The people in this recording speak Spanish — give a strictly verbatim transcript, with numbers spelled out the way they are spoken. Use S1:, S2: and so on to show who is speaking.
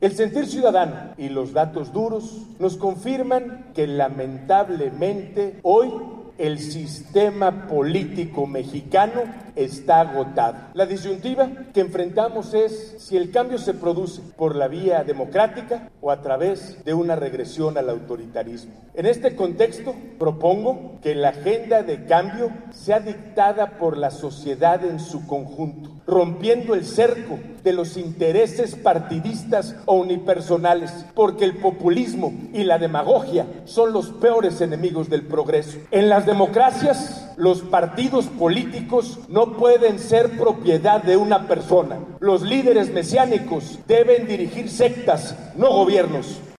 S1: El sentir ciudadano y los datos duros nos confirman que lamentablemente hoy el sistema político mexicano está agotado. La disyuntiva que enfrentamos es si el cambio se produce por la vía democrática o a través de una regresión al autoritarismo. En este contexto, propongo que la agenda de cambio sea dictada por la sociedad en su conjunto, rompiendo el cerco de los intereses partidistas o unipersonales, porque el populismo y la demagogia son los peores enemigos del progreso. En las democracias, los partidos políticos no pueden ser propiedad de una persona. Los líderes mesiánicos deben dirigir sectas, no gobiernos.